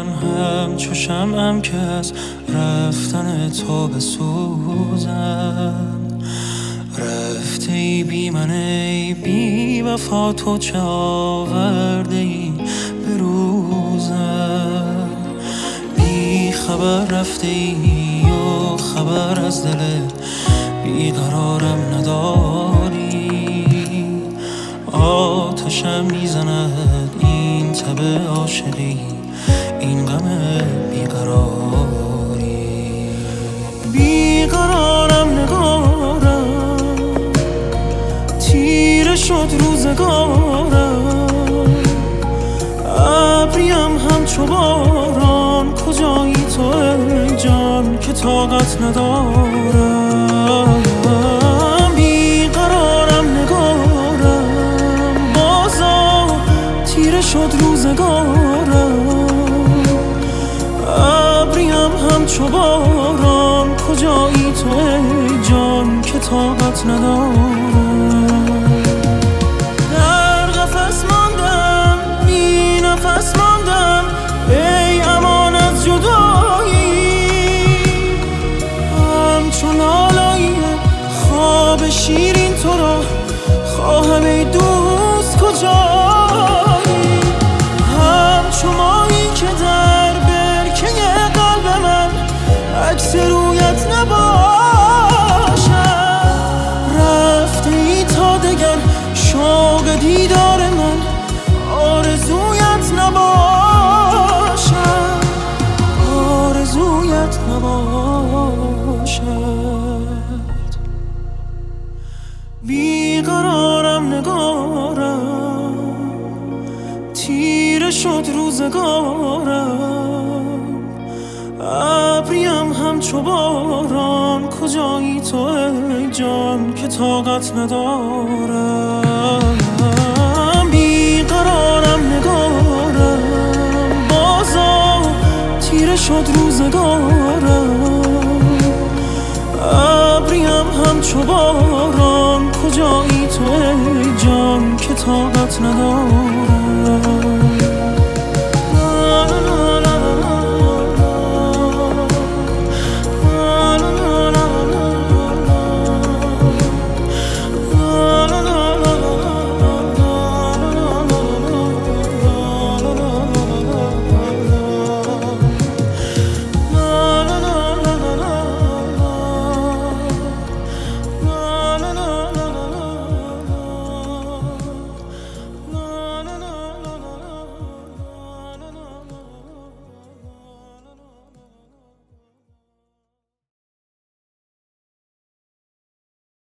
من همچو شمعم که از رفتن تو بسوزم. رفته ای بی من ای بی وفا، تو چه آورده ای به روزم. بی خبر رفته ای و خبر از دل بیقرارم نداری. آتشم میزند این تب عاشقی، این غم بیقراری. بیقرارم نگارم، تیره شد روزگارم. ابریم همچو باران، کجایی تو ای جان که طاقت ندارم. بیقرارم نگارم، بازا تیره شد روزگارم. ابریم همچو باران، کجایی تو ای جان که طاقت ندارم. در قفس ماندم، بی نفس ماندم، ای امان از جدایی. همچون لالایی خواب شیرین تو را خواهم ای دوست کجایی. همچو ماهی که در برکه قلب من عکس رویت نباشد. رفته ای تا دگر شوق دیدار من آرزویت نباشد، آرزویت نباشد. بیقرارم نگارم، تیره شد روزگارم. ابریم همچو باران، کجایی تو ای جان که طاقت ندارم. بیقرارم نگارم، بازا تیره شد روزگارم. ابریم همچو باران، کجایی تو ای جان که طاقت ندارم.